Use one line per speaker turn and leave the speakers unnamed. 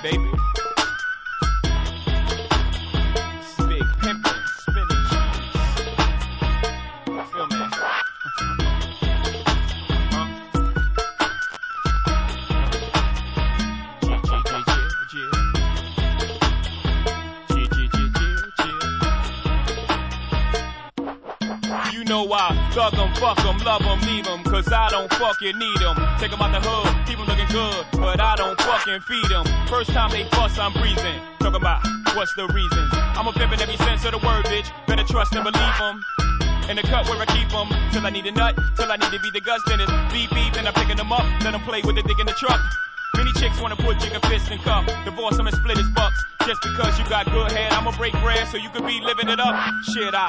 baby. This is big pimpin', spinach. Feel me? You know I thug 'em, fuck 'em, love 'em, leave 'em, cause I don't fucking need 'em. Take 'em out the hood, keep 'em looking good, but I don't fucking feed 'em. First time they fuss, I'm breathing. Talking about what's the reasons. I'm a pimp in every sense of the word, bitch. Better trust and believe 'em. In the cut where I keep 'em, till I need a nut, till I need to be the guts, then it's beep beep, and I'm picking 'em up, let 'em play with the dick in the truck. Many chicks wanna put jigger fist in cuff, divorce 'em and split his bucks. Just because you got good head, I'ma break bread so you could be living it up. Shit, I